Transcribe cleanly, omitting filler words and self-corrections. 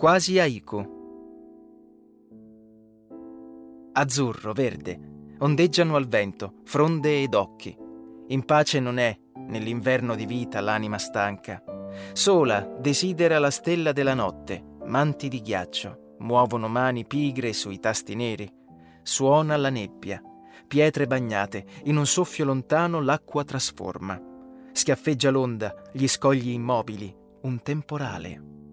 Quasi haiku. Azzurro, verde, ondeggiano al vento fronde ed occhi. In pace non è, nell'inverno di vita, l'anima stanca. Sola desidera la stella della notte, manti di ghiaccio, muovono mani pigre sui tasti neri. Suona la nebbia, pietre bagnate, in un soffio lontano l'acqua trasforma. Schiaffeggia l'onda, gli scogli immobili, un temporale.